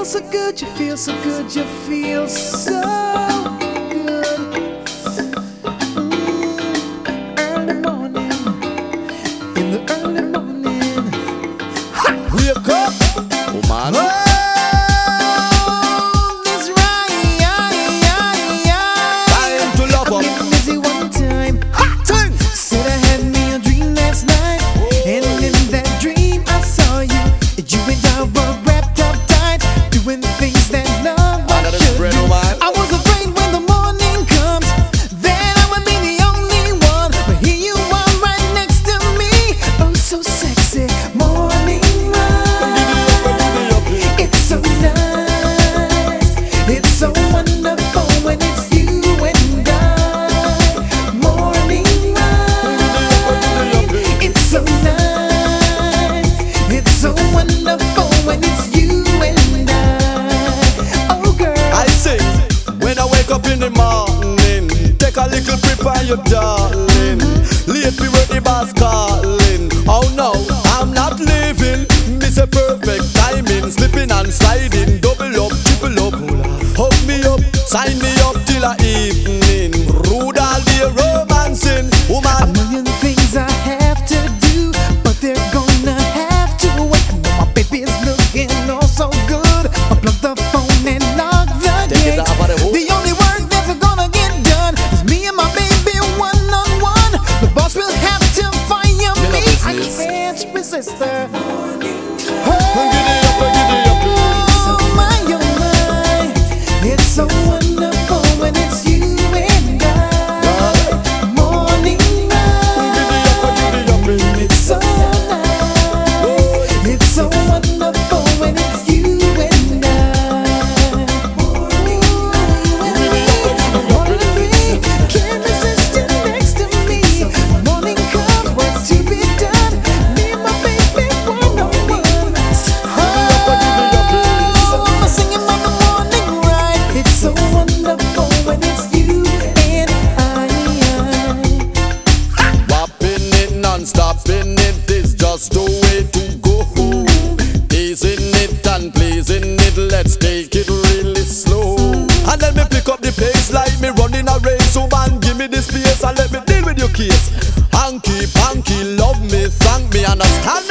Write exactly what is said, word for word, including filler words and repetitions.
feel so good, you feel so good, you feel so good. Mm, early morning, in the early morning. Ha! Wake up, Oh man. oh, that's right. Time to love I'm up. getting busy one time. Ha! Said I had me a dream last night, and in that dream I saw you. You and I were wrapped up tight, doing things that love Under the should spread, do. oh man. I was afraid when the morning comes that I would be the only one, but here you are right next to me. Oh, so sexy, morning light. It's so nice, it's so wonderful when it's you and I. Morning light. It's so nice, it's so wonderful when it's you and I. Oh girl, I say, when I wake up in the morning, take a little prepare your darling. Late we work the boss calling. Oh no, I'm not living. Miss a perfect timing, slipping and sliding, double up, triple up. Hug me up, sign me up till a evening. Rude all day romancing, a woman. million things I have to do, but they're gonna have to wait. I know my baby's looking oh so good. I plug the phone and lock the Take it gate. off of the hook. The only work that's gonna get done is me and my baby one on one. The boss will have to fire You know me. I business. can't resist her. Giddy up, giddy up. Oh my, oh my, it's so wonderful when it's you and I. Morning light, it's so nice, it's so wonderful when it's you and I. Morning light, can't resist you next to me. Morning comes, what's to be done? Me and my baby one on one. Oh, I'm singing about the morning ride. It's so wonderful when it's you and I. Whopping it, non-stopping it is just the way to go. Easing it and pleasing it, let's take it really slow. And let me pick up the pace like me running a race. So man, give me the space and let me deal with your case. Hanky, panky, love me, thank me, understand